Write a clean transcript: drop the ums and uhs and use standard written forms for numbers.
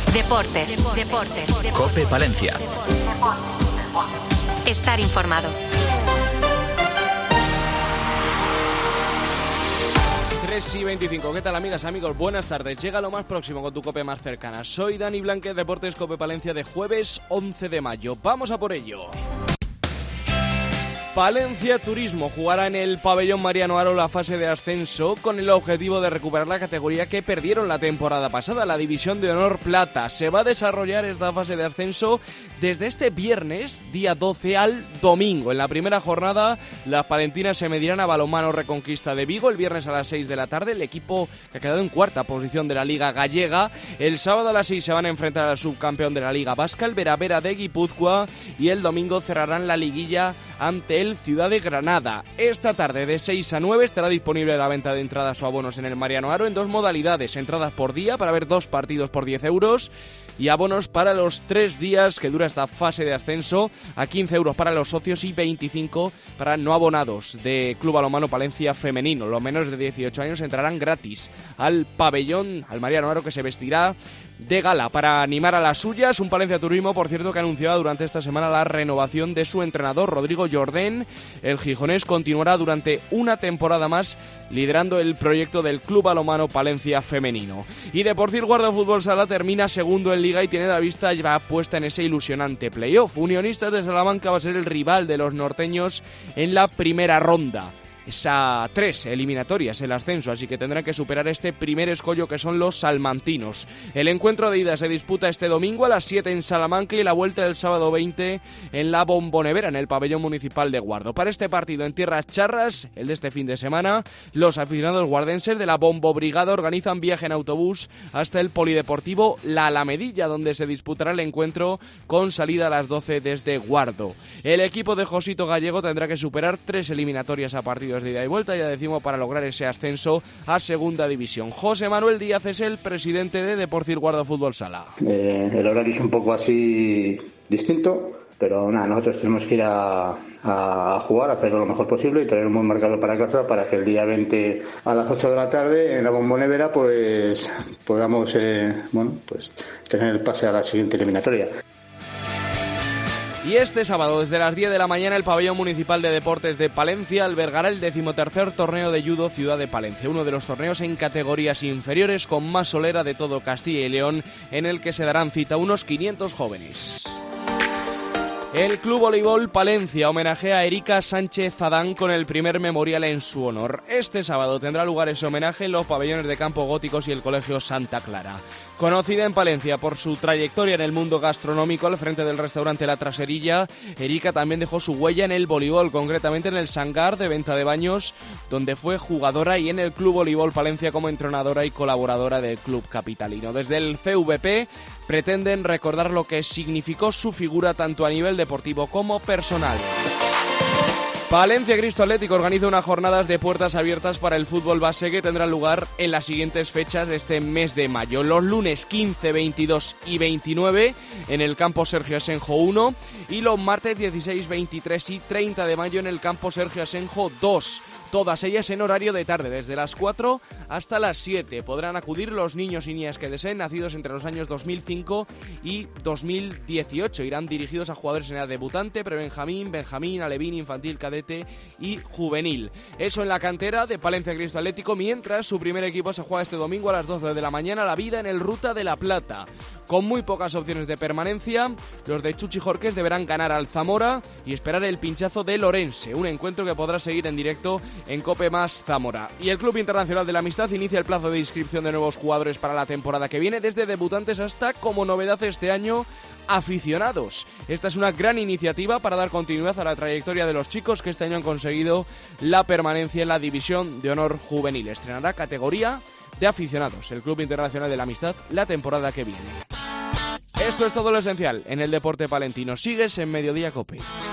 Deportes. COPE Palencia. Estar informado. 3:25. ¿Qué tal, amigas, amigos? Buenas tardes. Llega lo más próximo con tu COPE más cercana. Soy Dani Blanquez, Deportes COPE Palencia de jueves 11 de mayo. Vamos a por ello. Palencia Turismo jugará en el pabellón Mariano Haro la fase de ascenso con el objetivo de recuperar la categoría que perdieron la temporada pasada, la División de Honor Plata. Se va a desarrollar esta fase de ascenso desde este viernes, día 12, al domingo. En la primera jornada, las palentinas se medirán a Balonmano Reconquista de Vigo el viernes a las 6 de la tarde, el equipo que ha quedado en cuarta posición de la Liga Gallega. El sábado a las 6 se van a enfrentar al subcampeón de la Liga Vasca, el Veravera de Guipúzcoa, y el domingo cerrarán la liguilla ante el Ciudad de Granada. Esta tarde de 6 a 9 estará disponible la venta de entradas o abonos en el Mariano Haro en dos modalidades: entradas por día para ver 2 partidos por 10 euros y abonos para los 3 días que dura esta fase de ascenso a 15 euros para los socios y 25 para no abonados de Club Balonmano Palencia Femenino. Los menores de 18 años entrarán gratis al pabellón, al Mariano Haro, que se vestirá de gala para animar a las suyas. Un Palencia Turismo, por cierto, que anunciaba durante esta semana la renovación de su entrenador, Rodrigo Jordén. El gijonés continuará durante una temporada más liderando el proyecto del Club Balonmano Palencia Femenino. Y Deportivo Guarda Fútbol Sala termina segundo en Liga y tiene la vista ya puesta en ese ilusionante playoff. Unionistas de Salamanca va a ser el rival de los norteños en la primera ronda. Es a 3 eliminatorias el ascenso, así que tendrán que superar este primer escollo que son los salmantinos. El encuentro de ida se disputa este domingo a las 7 en Salamanca y la vuelta del sábado 20 en la Bombonera, en el pabellón municipal de Guardo. Para este partido en tierras charras, el de este fin de semana, los aficionados guardenses de la Bombo Brigada organizan viaje en autobús hasta el polideportivo La Alamedilla, donde se disputará el encuentro con salida a las 12 desde Guardo. El equipo de Josito Gallego tendrá que superar 3 eliminatorias a partidos de ida y vuelta, ya decimos, para lograr ese ascenso a segunda división. José Manuel Díaz es el presidente de Deportivo Guarda Fútbol Sala. El horario es un poco así distinto, pero nada, nosotros tenemos que ir a jugar, a hacerlo lo mejor posible y traer un buen marcador para casa para que el día 20 a las 8 de la tarde en la Bombonera pues podamos tener el pase a la siguiente eliminatoria. Y este sábado, desde las 10 de la mañana, el Pabellón Municipal de Deportes de Palencia albergará el 13º torneo de judo Ciudad de Palencia, uno de los torneos en categorías inferiores con más solera de todo Castilla y León, en el que se darán cita unos 500 jóvenes. El Club Voleibol Palencia homenajea a Erika Sánchez Adán con el primer memorial en su honor. Este sábado tendrá lugar ese homenaje en los pabellones de Campo Góticos y el Colegio Santa Clara. Conocida en Palencia por su trayectoria en el mundo gastronómico al frente del restaurante La Traserilla, Erika también dejó su huella en el voleibol, concretamente en el Sangar de Venta de Baños, donde fue jugadora, y en el Club Voleibol Palencia como entrenadora y colaboradora del club capitalino. Desde el CVP pretenden recordar lo que significó su figura tanto a nivel deportivo como personal. Palencia Cristo Atlético organiza unas jornadas de puertas abiertas para el fútbol base que tendrán lugar en las siguientes fechas de este mes de mayo. Los lunes 15, 22 y 29 en el campo Sergio Asenjo 1 y los martes 16, 23 y 30 de mayo en el campo Sergio Asenjo 2. Todas ellas en horario de tarde, desde las 4 hasta las 7. Podrán acudir los niños y niñas que deseen, nacidos entre los años 2005 y 2018. Irán dirigidos a jugadores en edad debutante, prebenjamín, benjamín, alevín, infantil, cadete y juvenil. Eso en la cantera de Palencia Cristo Atlético, mientras su primer equipo se juega este domingo a las 12 de la mañana la vida en el Ruta de la Plata. Con muy pocas opciones de permanencia, los de Chuchi Jorques deberán ganar al Zamora y esperar el pinchazo de Lorense, un encuentro que podrá seguir en directo en COPE más Zamora. Y el Club Internacional de la Amistad inicia el plazo de inscripción de nuevos jugadores para la temporada que viene, desde debutantes hasta, como novedad este año, aficionados. Esta es una gran iniciativa para dar continuidad a la trayectoria de los chicos que este año han conseguido la permanencia en la División de Honor Juvenil. Estrenará categoría de aficionados el Club Internacional de la Amistad la temporada que viene. Esto es todo lo esencial en el deporte palentino. Sigues en Mediodía COPE.